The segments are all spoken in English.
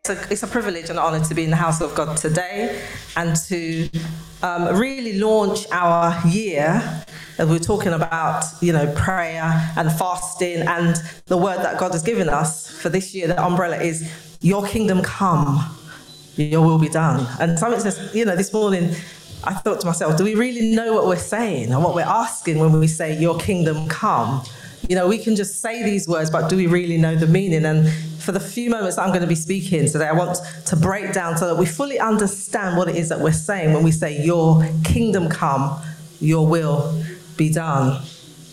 it's a privilege and honor to be in the house of God today and to really launch our year. We're talking about, prayer and fasting, and the word that God has given us for this year, the umbrella is, your kingdom come, your will be done. And something says, this morning, I thought to myself, do we really know what we're saying and what we're asking when we say, your kingdom come? We can just say these words, but do we really know the meaning? And for the few moments that I'm going to be speaking today, I want to break down so that we fully understand what it is that we're saying when we say, your kingdom come, your will be done.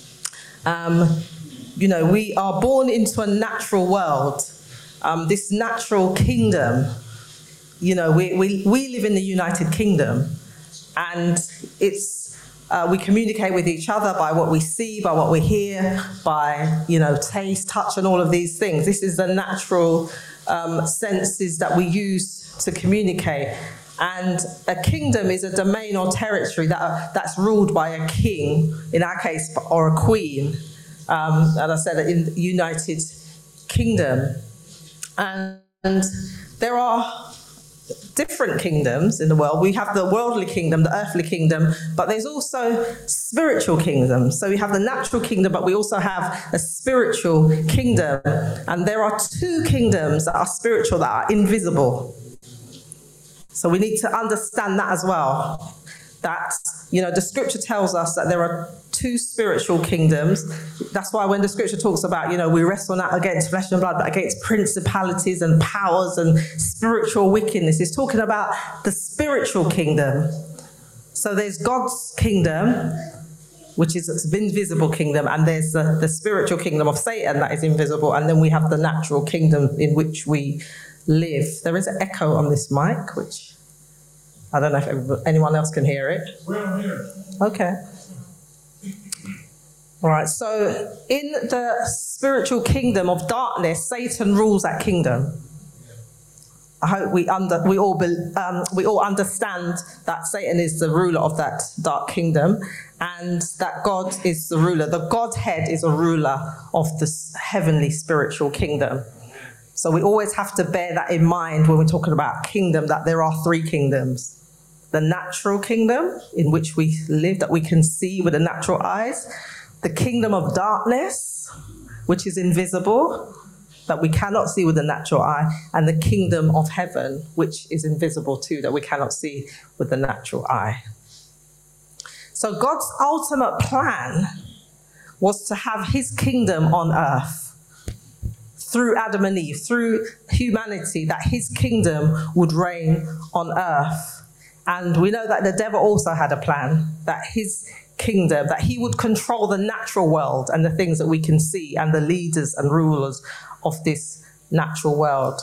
We are born into a natural world, this natural kingdom. We live in the United Kingdom, and it's we communicate with each other by what we see, by what we hear, by taste, touch, and all of these things. This is the natural senses that we use to communicate. And a kingdom is a domain or territory that's ruled by a king, in our case, or a queen. And I said in the United Kingdom. And there are different kingdoms in the world. We have the worldly kingdom, the earthly kingdom, but there's also spiritual kingdoms. So we have the natural kingdom, but we also have a spiritual kingdom. And there are two kingdoms that are spiritual, that are invisible. So we need to understand that as well. That, the scripture tells us that there are two spiritual kingdoms. That's why when the scripture talks about, we wrestle not against flesh and blood, but against principalities and powers and spiritual wickedness. It's talking about the spiritual kingdom. So there's God's kingdom, which is an invisible kingdom, and there's the spiritual kingdom of Satan that is invisible, and then we have the natural kingdom in which we live. There is an echo on this mic, which I don't know if anyone else can hear it. Well, here. Okay. All right. So in the spiritual kingdom of darkness, Satan rules that kingdom. I hope we all understand that Satan is the ruler of that dark kingdom, and that God is the ruler. The Godhead is a ruler of this heavenly spiritual kingdom. So we always have to bear that in mind when we're talking about kingdom, that there are three kingdoms. The natural kingdom in which we live, that we can see with the natural eyes. The kingdom of darkness, which is invisible, that we cannot see with the natural eye. And the kingdom of heaven, which is invisible too, that we cannot see with the natural eye. So God's ultimate plan was to have his kingdom on earth. Through Adam and Eve, through humanity, that his kingdom would reign on earth. And we know that the devil also had a plan, that his kingdom, that he would control the natural world and the things that we can see and the leaders and rulers of this natural world.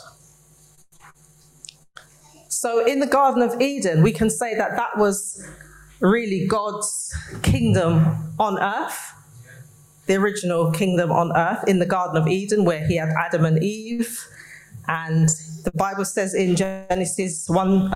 So in the Garden of Eden, we can say that that was really God's kingdom on earth. The original kingdom on earth in the Garden of Eden, where he had Adam and Eve. And the Bible says in Genesis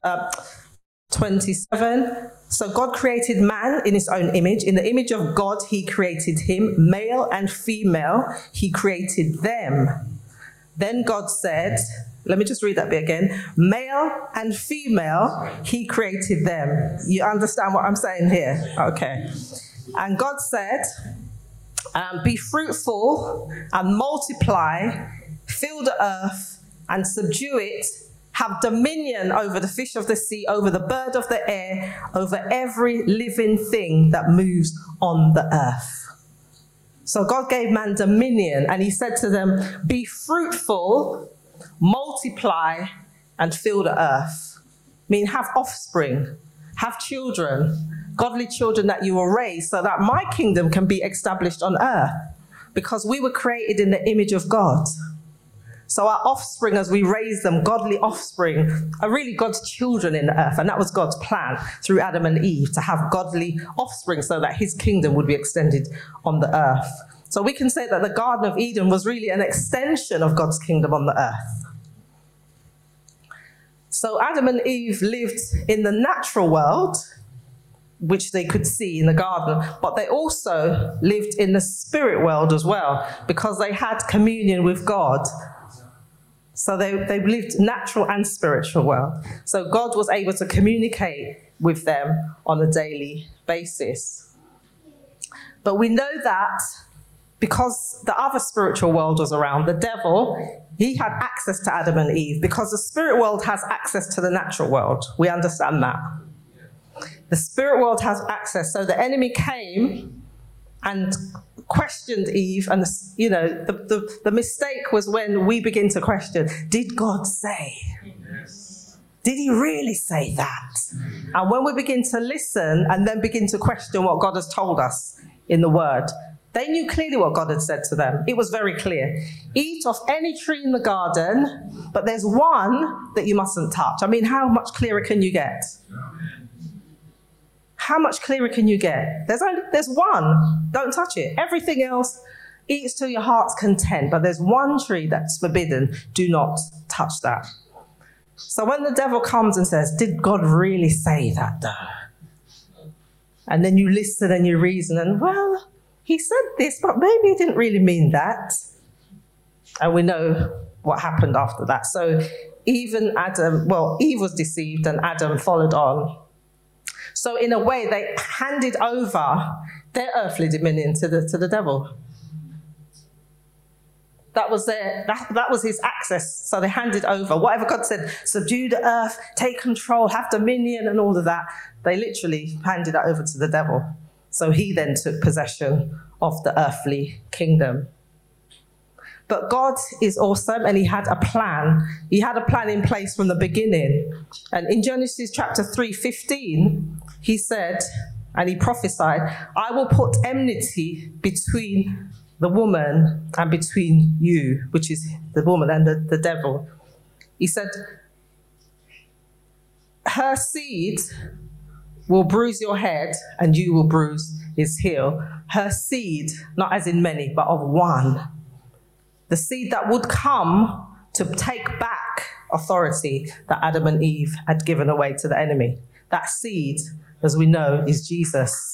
1:27, so God created man in his own image. In the image of God, he created him. Male and female, he created them. Then God said, let me just read that bit again. Male and female, he created them. You understand what I'm saying here? Okay. And God said, be fruitful and multiply, fill the earth and subdue it, have dominion over the fish of the sea, over the bird of the air, over every living thing that moves on the earth. So God gave man dominion, and he said to them, be fruitful, multiply, and fill the earth. I mean, have offspring, have children, godly children that you will raise, so that my kingdom can be established on earth, because we were created in the image of God. So our offspring, as we raise them, godly offspring, are really God's children in the earth. And that was God's plan through Adam and Eve, to have godly offspring so that his kingdom would be extended on the earth. So we can say that the Garden of Eden was really an extension of God's kingdom on the earth. So Adam and Eve lived in the natural world, which they could see in the garden, but they also lived in the spirit world as well, because they had communion with God. So they lived natural and spiritual world. So God was able to communicate with them on a daily basis. But we know that because the other spiritual world was around, the devil, he had access to Adam and Eve because the spirit world has access to the natural world. We understand that. The spirit world has access. So the enemy came and questioned Eve, and the mistake was when we begin to question, did God say? Yes. Did he really say that? And when we begin to listen and then begin to question what God has told us in the word, they knew clearly what God had said to them. It was very clear. Eat of any tree in the garden, but there's one that you mustn't touch. I mean, how much clearer can you get? How much clearer can you get? There's one. Don't touch it. Everything else, eat to your heart's content. But there's one tree that's forbidden. Do not touch that. So when the devil comes and says, did God really say that though? And then you listen and you reason and, well, he said this, but maybe he didn't really mean that. And we know what happened after that. So Eve was deceived and Adam followed on. So in a way, they handed over their earthly dominion to the devil. That was his access. So they handed over whatever God said, subdue the earth, take control, have dominion and all of that. They literally handed that over to the devil. So he then took possession of the earthly kingdom. But God is awesome, and he had a plan. He had a plan in place from the beginning. And in Genesis chapter 3:15, he said, and he prophesied, I will put enmity between the woman and between you, which is the woman and the devil. He said, her seed will bruise your head and you will bruise his heel. Her seed, not as in many, but of one. The seed that would come to take back authority that Adam and Eve had given away to the enemy. That seed, as we know, is Jesus.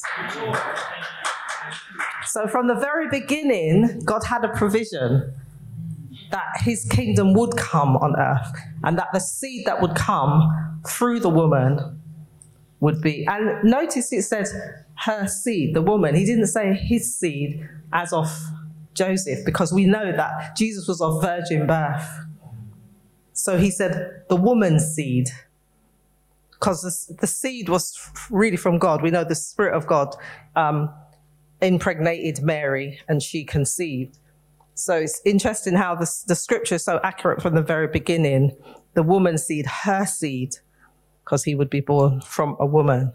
So from the very beginning, God had a provision that his kingdom would come on earth, and that the seed that would come through the woman would be. And notice it said her seed, the woman. He didn't say his seed as of Joseph, because we know that Jesus was of virgin birth. So he said the woman's seed, because the seed was really from God. We know the Spirit of God impregnated Mary and she conceived. So it's interesting how the scripture is so accurate from the very beginning. The woman's seed, her seed, because he would be born from a woman.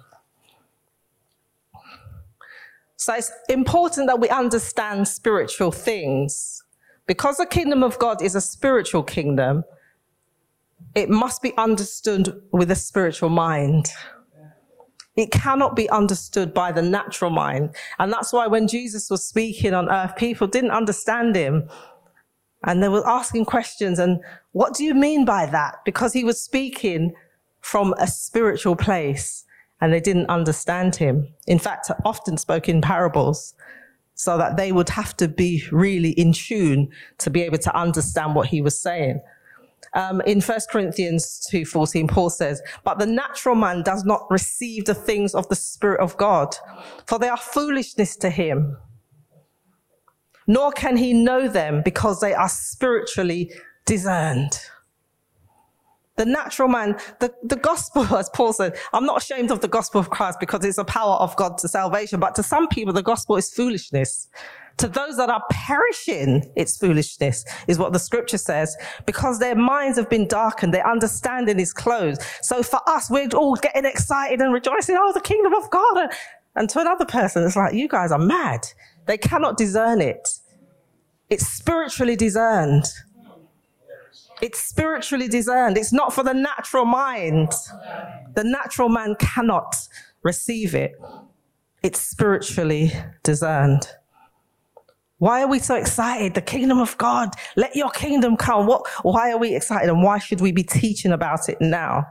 So it's important that we understand spiritual things. Because the kingdom of God is a spiritual kingdom, it must be understood with a spiritual mind. It cannot be understood by the natural mind. And that's why when Jesus was speaking on earth, people didn't understand him. And they were asking questions. And what do you mean by that? Because he was speaking from a spiritual place. And they didn't understand him. In fact, often spoke in parables, so that they would have to be really in tune to be able to understand what he was saying. In 1 Corinthians 2:14, Paul says, but the natural man does not receive the things of the Spirit of God, for they are foolishness to him. Nor can he know them, because they are spiritually discerned. The natural man, the gospel, as Paul said, I'm not ashamed of the gospel of Christ because it's the power of God to salvation. But to some people, the gospel is foolishness. To those that are perishing, it's foolishness, is what the scripture says, because their minds have been darkened, their understanding is closed. So for us, we're all getting excited and rejoicing, oh, the kingdom of God. And to another person, it's like, you guys are mad. They cannot discern it. It's spiritually discerned. It's spiritually discerned. It's not for the natural mind. The natural man cannot receive it. It's spiritually discerned. Why are we so excited? The kingdom of God, let your kingdom come. Why are we excited, and why should we be teaching about it now?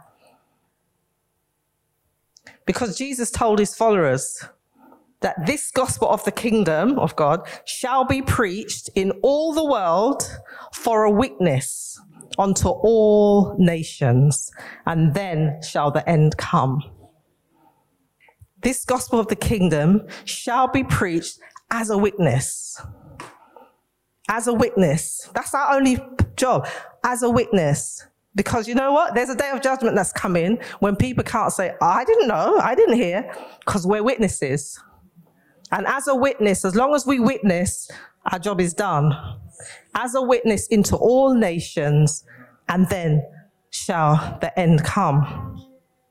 Because Jesus told his followers that this gospel of the kingdom of God shall be preached in all the world for a witness unto all nations, and then shall the end come. This gospel of the kingdom shall be preached as a witness. As a witness. That's our only job, as a witness. Because you know what? There's a day of judgment that's coming when people can't say, I didn't know, I didn't hear, because we're witnesses. And as a witness, as long as we witness, our job is done. As a witness into all nations, and then shall the end come.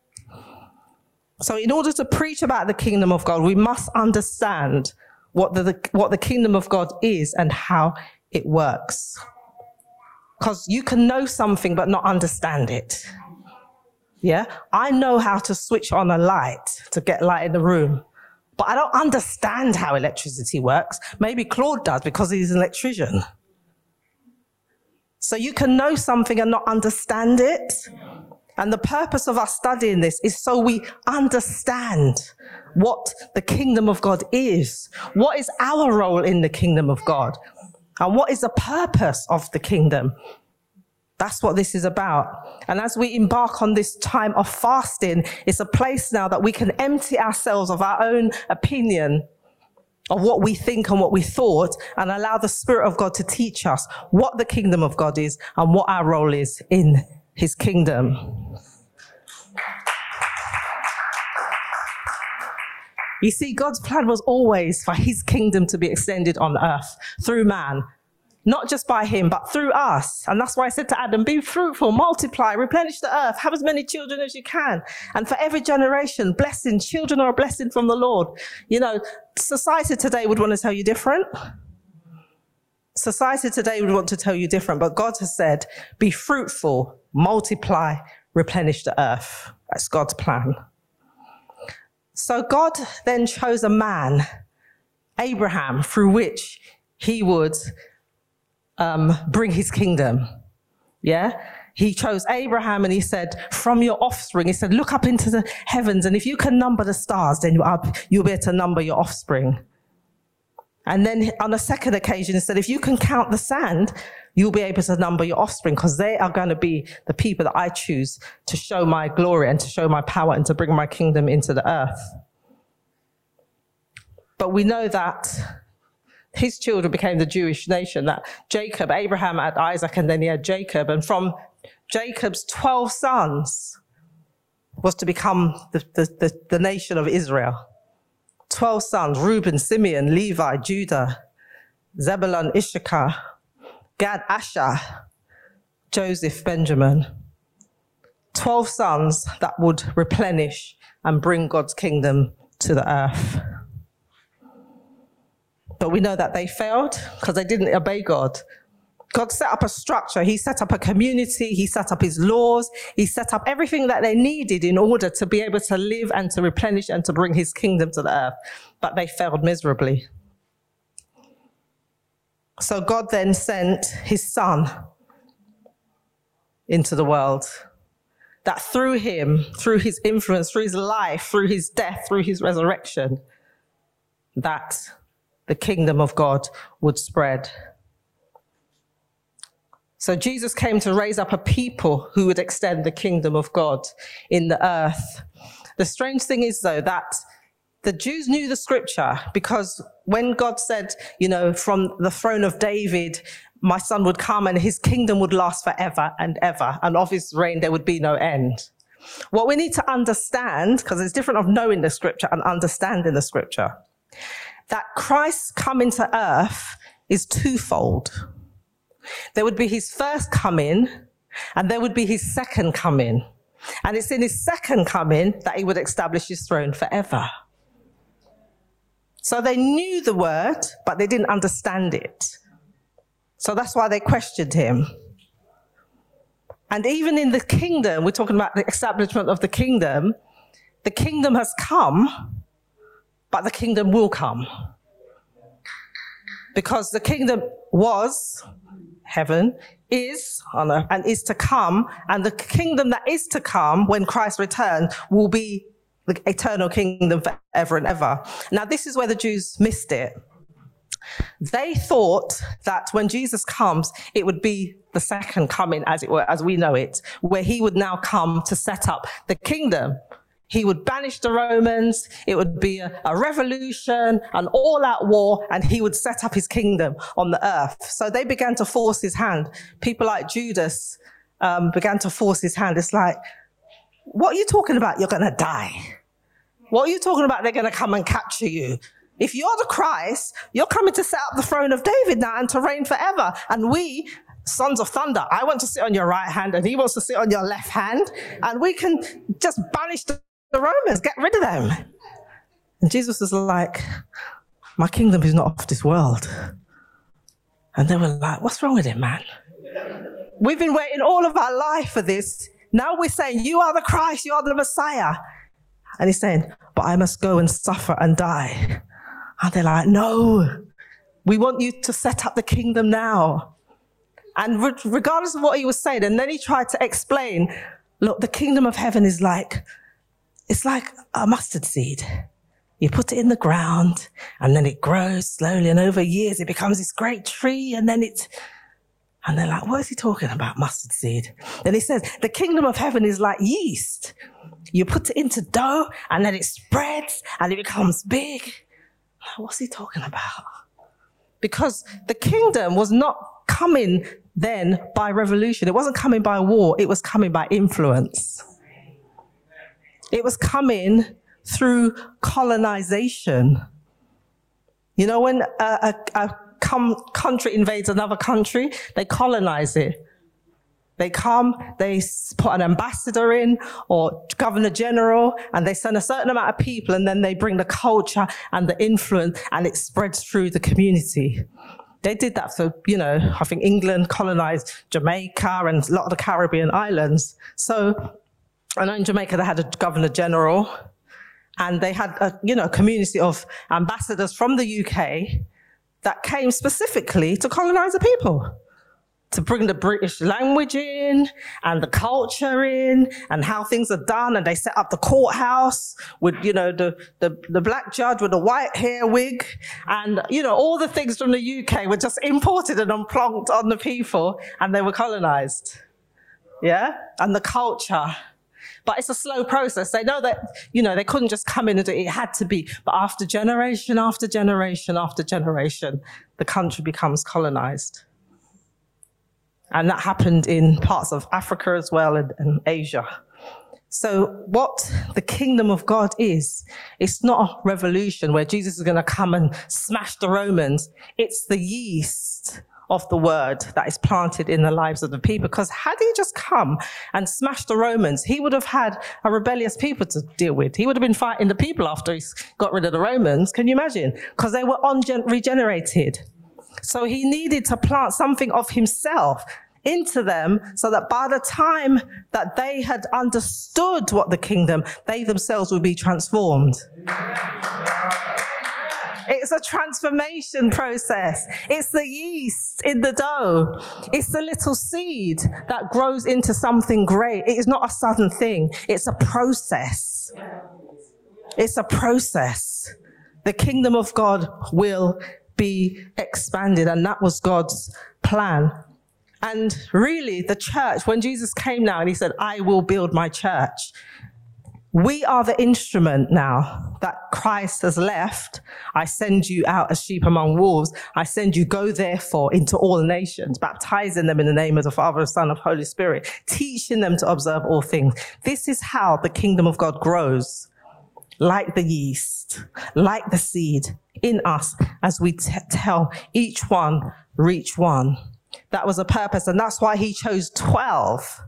So in order to preach about the kingdom of God, we must understand what the kingdom of God is and how it works. Because you can know something but not understand it. Yeah? I know how to switch on a light to get light in the room, but I don't understand how electricity works. Maybe Claude does because he's an electrician. So you can know something and not understand it. And the purpose of us studying this is so we understand what the kingdom of God is. What is our role in the kingdom of God? And what is the purpose of the kingdom? That's what this is about. And as we embark on this time of fasting, it's a place now that we can empty ourselves of our own opinion of what we think and what we thought, and allow the Spirit of God to teach us what the kingdom of God is and what our role is in his kingdom. You see, God's plan was always for his kingdom to be extended on earth through man. Not just by him, but through us. And that's why I said to Adam, be fruitful, multiply, replenish the earth, have as many children as you can. And for every generation, blessing, children are a blessing from the Lord. You know, society today would want to tell you different. Society today would want to tell you different, but God has said, be fruitful, multiply, replenish the earth. That's God's plan. So God then chose a man, Abraham, through which he would bring his kingdom. Yeah? He chose Abraham and he said, from your offspring, he said, look up into the heavens, and if you can number the stars, then you'll be able to number your offspring. And then on a second occasion, he said, if you can count the sand, you'll be able to number your offspring, because they are going to be the people that I choose to show my glory and to show my power and to bring my kingdom into the earth. But we know that his children became the Jewish nation, that Jacob, Abraham had Isaac, and then he had Jacob. And from Jacob's 12 sons was to become the nation of Israel. 12 sons, Reuben, Simeon, Levi, Judah, Zebulun, Issachar, Gad, Asher, Joseph, Benjamin. 12 sons that would replenish and bring God's kingdom to the earth. But we know that they failed because they didn't obey God. God set up a structure. He set up a community. He set up his laws. He set up everything that they needed in order to be able to live and to replenish and to bring his kingdom to the earth. But they failed miserably. So God then sent his son into the world, that through him, through his influence, through his life, through his death, through his resurrection, that the kingdom of God would spread. So Jesus came to raise up a people who would extend the kingdom of God in the earth. The strange thing is, though, that the Jews knew the scripture, because when God said, you know, from the throne of David, my son would come and his kingdom would last forever and ever, and of his reign there would be no end. What we need to understand, because it's different of knowing the scripture and understanding the scripture, that Christ's coming to earth is twofold. There would be his first coming, and there would be his second coming. And it's in his second coming that he would establish his throne forever. So they knew the word, but they didn't understand it. So that's why they questioned him. And even in the kingdom, we're talking about the establishment of the kingdom has come, but the kingdom will come. Because the kingdom was, heaven, is on earth, and is to come, and the kingdom that is to come when Christ returns will be the eternal kingdom forever and ever. Now, this is where the Jews missed it. They thought that when Jesus comes, it would be the second coming, as it were, as we know it, where he would now come to set up the kingdom. He would banish the Romans. It would be a revolution, an all-out war, and he would set up his kingdom on the earth. So they began to force his hand. People like Judas began to force his hand. It's like, what are you talking about? You're going to die. What are you talking about? They're going to come and capture you. If you're the Christ, you're coming to set up the throne of David now and to reign forever. And we, sons of thunder, I want to sit on your right hand and he wants to sit on your left hand. And we can just banish the Romans, get rid of them. And Jesus was like, my kingdom is not of this world. And they were like, what's wrong with him, man? We've been waiting all of our life for this. Now we're saying, you are the Christ, you are the Messiah. And he's saying, but I must go and suffer and die. And they're like, no, we want you to set up the kingdom now. And regardless of what he was saying, and then he tried to explain, look, the kingdom of heaven is like, it's like a mustard seed. You put it in the ground and then it grows slowly, and over years it becomes this great tree, and then and they're like, what is he talking about, mustard seed? Then he says, the kingdom of heaven is like yeast. You put it into dough and then it spreads and it becomes big. What's he talking about? Because the kingdom was not coming then by revolution. It wasn't coming by war. It was coming by influence. It was coming through colonization. You know, when a country invades another country, they colonize it. They come, they put an ambassador in or governor general, and they send a certain amount of people, and then they bring the culture and the influence, and it spreads through the community. They did that for, I think England colonized Jamaica and a lot of the Caribbean islands. So I know in Jamaica they had a governor general, and they had a community of ambassadors from the UK that came specifically to colonize the people, to bring the British language in and the culture in and how things are done. And they set up the courthouse with, the black judge with the white hair wig. And, all the things from the UK were just imported and plonked on the people, and they were colonized. Yeah? And the culture. But it's a slow process. They know that, they couldn't just come in and do it. It had to be. But after generation after generation after generation, the country becomes colonized. And that happened in parts of Africa as well, and Asia. So what the kingdom of God is, it's not a revolution where Jesus is going to come and smash the Romans. It's the yeast of the word that is planted in the lives of the people. Because had he just come and smashed the Romans, he would have had a rebellious people to deal with. He would have been fighting the people after he got rid of the Romans. Can you imagine? Because they were regenerated. So he needed to plant something of himself into them so that by the time that they had understood what the kingdom, they themselves would be transformed. It's a transformation process. It's the yeast in the dough. It's the little seed that grows into something great. It is not a sudden thing. It's a process. It's a process. The kingdom of God will be expanded, and that was God's plan. And really, the church, when Jesus came now and he said, I will build my church, we are the instrument now that Christ has left. I send you out as sheep among wolves. I send you, go therefore into all nations, baptizing them in the name of the Father, the Son, and Holy Spirit, teaching them to observe all things. This is how the kingdom of God grows, like the yeast, like the seed in us, as we tell each one, reach one. That was a purpose, and that's why he chose 12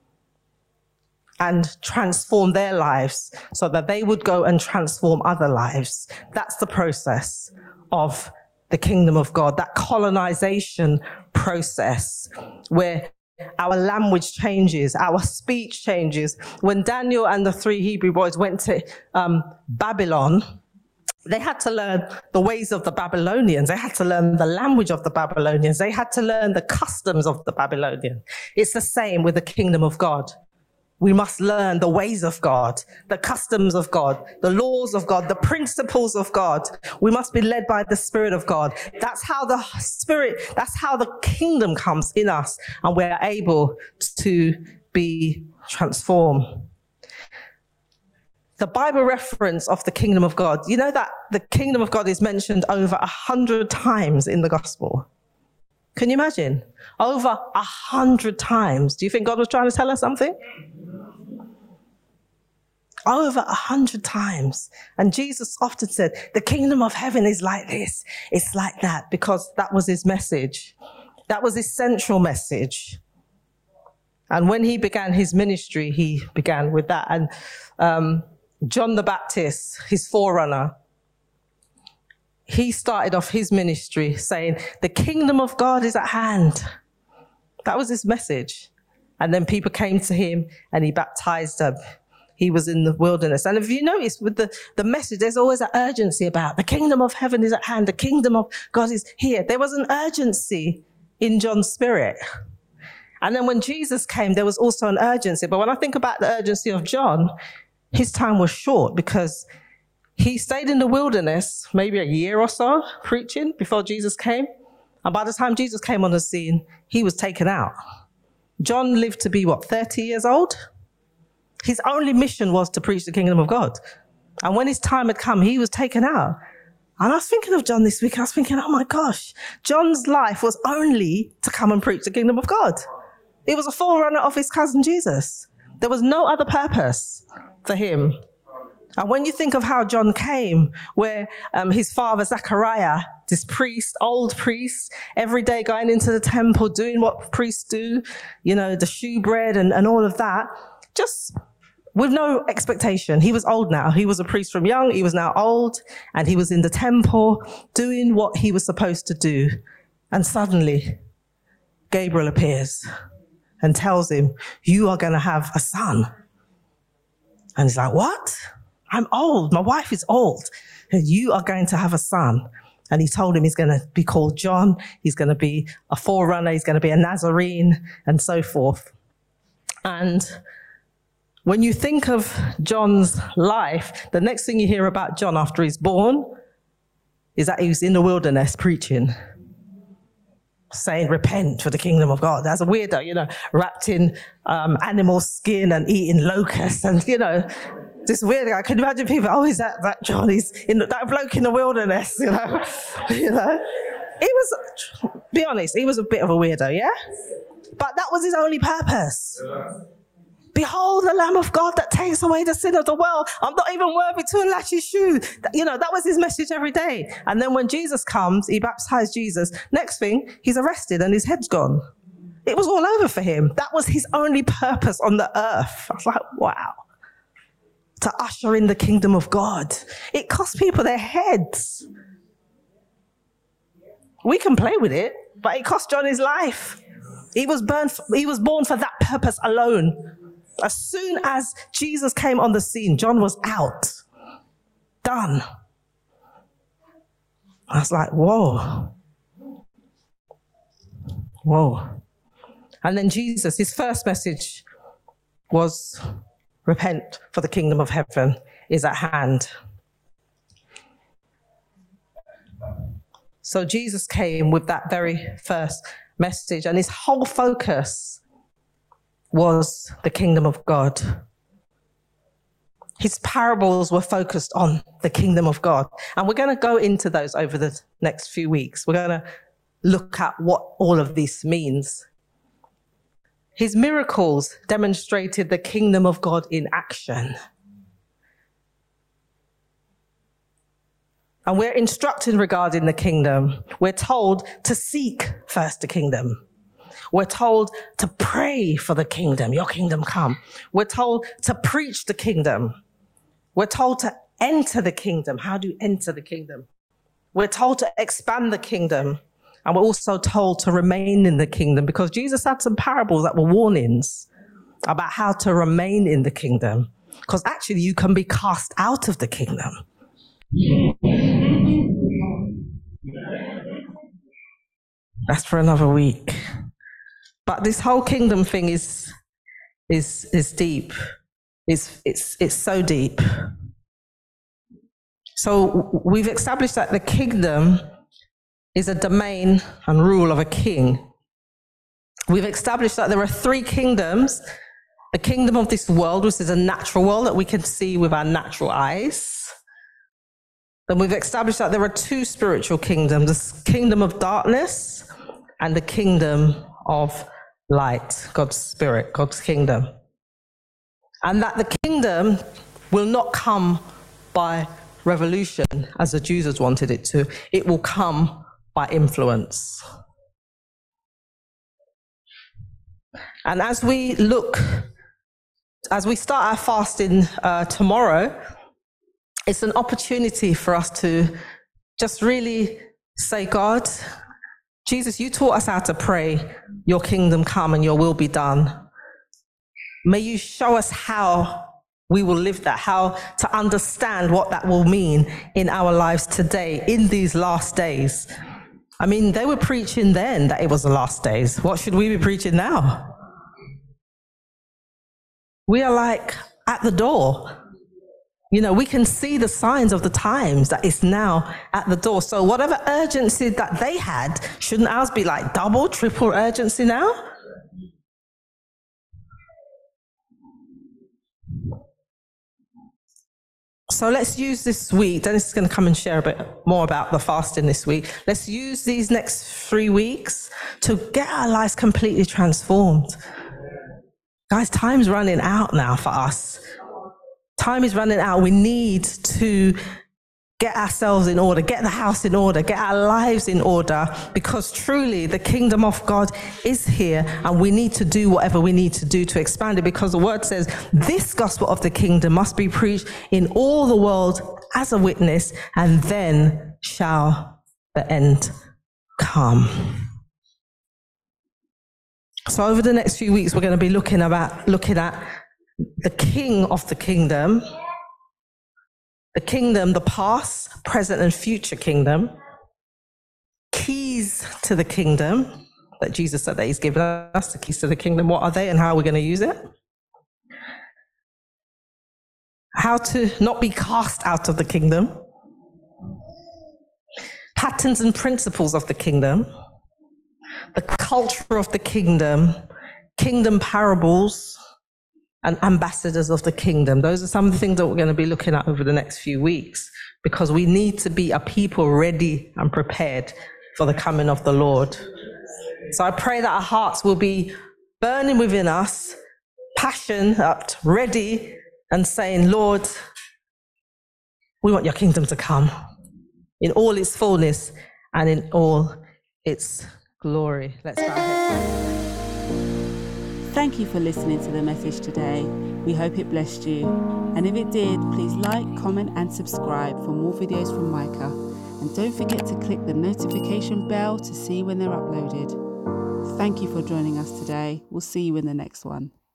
and transform their lives so that they would go and transform other lives. That's the process of the kingdom of God, that colonization process where our language changes, our speech changes. When Daniel and the 3 Hebrew boys went to Babylon, they had to learn the ways of the Babylonians. They had to learn the language of the Babylonians. They had to learn the customs of the Babylonians. It's the same with the kingdom of God. We must learn the ways of God, the customs of God, the laws of God, the principles of God. We must be led by the Spirit of God. That's how the kingdom comes in us, and we're able to be transformed. The Bible reference of the kingdom of God, you know that the kingdom of God is mentioned over 100 times in the gospel. Can you imagine? Over 100 times. Do you think God was trying to tell us something? Over 100 times. And Jesus often said, the kingdom of heaven is like this, it's like that, because that was his message. That was his central message. And when he began his ministry, he began with that. And John the Baptist, his forerunner, he started off his ministry saying, the kingdom of God is at hand. That was his message. And then people came to him and he baptized them. He was in the wilderness. And if you notice with the message, there's always an urgency about the kingdom of heaven is at hand. The kingdom of God is here. There was an urgency in John's spirit. And then when Jesus came, there was also an urgency. But when I think about the urgency of John, his time was short because he stayed in the wilderness maybe a year or so preaching before Jesus came. And by the time Jesus came on the scene, he was taken out. John lived to be, 30 years old? His only mission was to preach the kingdom of God. And when his time had come, he was taken out. And I was thinking of John this week. I was thinking, oh my gosh, John's life was only to come and preach the kingdom of God. It was a forerunner of his cousin Jesus. There was no other purpose for him. And when you think of how John came, where his father Zechariah, this priest, old priest, every day going into the temple, doing what priests do, the shewbread and all of that, just with no expectation. He was old now. He was a priest from young. He was now old, and he was in the temple doing what he was supposed to do. And suddenly, Gabriel appears and tells him, you are going to have a son. And he's like, what? I'm old. My wife is old. And you are going to have a son. And he told him he's going to be called John. He's going to be a forerunner. He's going to be a Nazarene and so forth. And when you think of John's life, the next thing you hear about John after he's born is that he was in the wilderness preaching, saying, repent for the kingdom of God. That's a weirdo, wrapped in animal skin and eating locusts and, this weird guy. I can imagine people, is that John? He's that bloke in the wilderness, He was, be honest, he was a bit of a weirdo, yeah? But that was his only purpose. Behold the Lamb of God that takes away the sin of the world. I'm not even worthy to unlatch his shoe. That was his message every day. And then when Jesus comes, he baptized Jesus. Next thing, he's arrested and his head's gone. It was all over for him. That was his only purpose on the earth. I was like, wow. To usher in the kingdom of God. It cost people their heads. We can play with it, but it cost John his life. He was born for that purpose alone. As soon as Jesus came on the scene, John was out. Done. I was like, whoa. Whoa. And then Jesus, his first message was, repent, for the kingdom of heaven is at hand. So Jesus came with that very first message, and his whole focus was the kingdom of God. His parables were focused on the kingdom of God. And we're going to go into those over the next few weeks. We're going to look at what all of this means. His miracles demonstrated the kingdom of God in action. And we're instructed regarding the kingdom. We're told to seek first the kingdom. We're told to pray for the kingdom, your kingdom come. We're told to preach the kingdom. We're told to enter the kingdom. How do you enter the kingdom? We're told to expand the kingdom. And we're also told to remain in the kingdom, because Jesus had some parables that were warnings about how to remain in the kingdom. Because actually you can be cast out of the kingdom. That's for another week. But this whole kingdom thing is is deep. It's so deep. So we've established that the kingdom is a domain and rule of a king. We've established that there are three kingdoms: the kingdom of this world, which is a natural world that we can see with our natural eyes. Then we've established that there are two spiritual kingdoms: the kingdom of darkness and the kingdom of light, God's spirit, God's kingdom. And that the kingdom will not come by revolution, as the Jews wanted it to. It will come by influence. And as we start our fasting tomorrow, it's an opportunity for us to just really say, God, Jesus, you taught us how to pray, your kingdom come and your will be done. May you show us how we will live that, how to understand what that will mean in our lives today, in these last days. I mean, they were preaching then that it was the last days. What should we be preaching now? We are like at the door. You know, we can see the signs of the times that it's now at the door. So whatever urgency that they had, shouldn't ours be like double, triple urgency now? So let's use this week. Dennis is going to come and share a bit more about the fasting this week. Let's use these next 3 weeks to get our lives completely transformed. Guys, time's running out now for us. Time is running out. We need to get ourselves in order, get the house in order, get our lives in order, because truly the kingdom of God is here and we need to do whatever we need to do to expand it, because the word says this gospel of the kingdom must be preached in all the world as a witness, and then shall the end come. So over the next few weeks, we're going to be looking at the king of the kingdom, the past, present, and future kingdom, keys to the kingdom that Jesus said that he's given us, the keys to the kingdom. What are they and how are we going to use it? How to not be cast out of the kingdom. Patterns and principles of the kingdom. The culture of the kingdom. Kingdom parables. And ambassadors of the kingdom. Those are some of the things that we're going to be looking at over the next few weeks, because we need to be a people ready and prepared for the coming of the Lord. So I pray that our hearts will be burning within us, passion up, ready, and saying, Lord, we want your kingdom to come in all its fullness and in all its glory. Let's bow our heads. Thank you for listening to the message today. We hope it blessed you. And if it did, please like, comment and subscribe for more videos from Micah. And don't forget to click the notification bell to see when they're uploaded. Thank you for joining us today. We'll see you in the next one.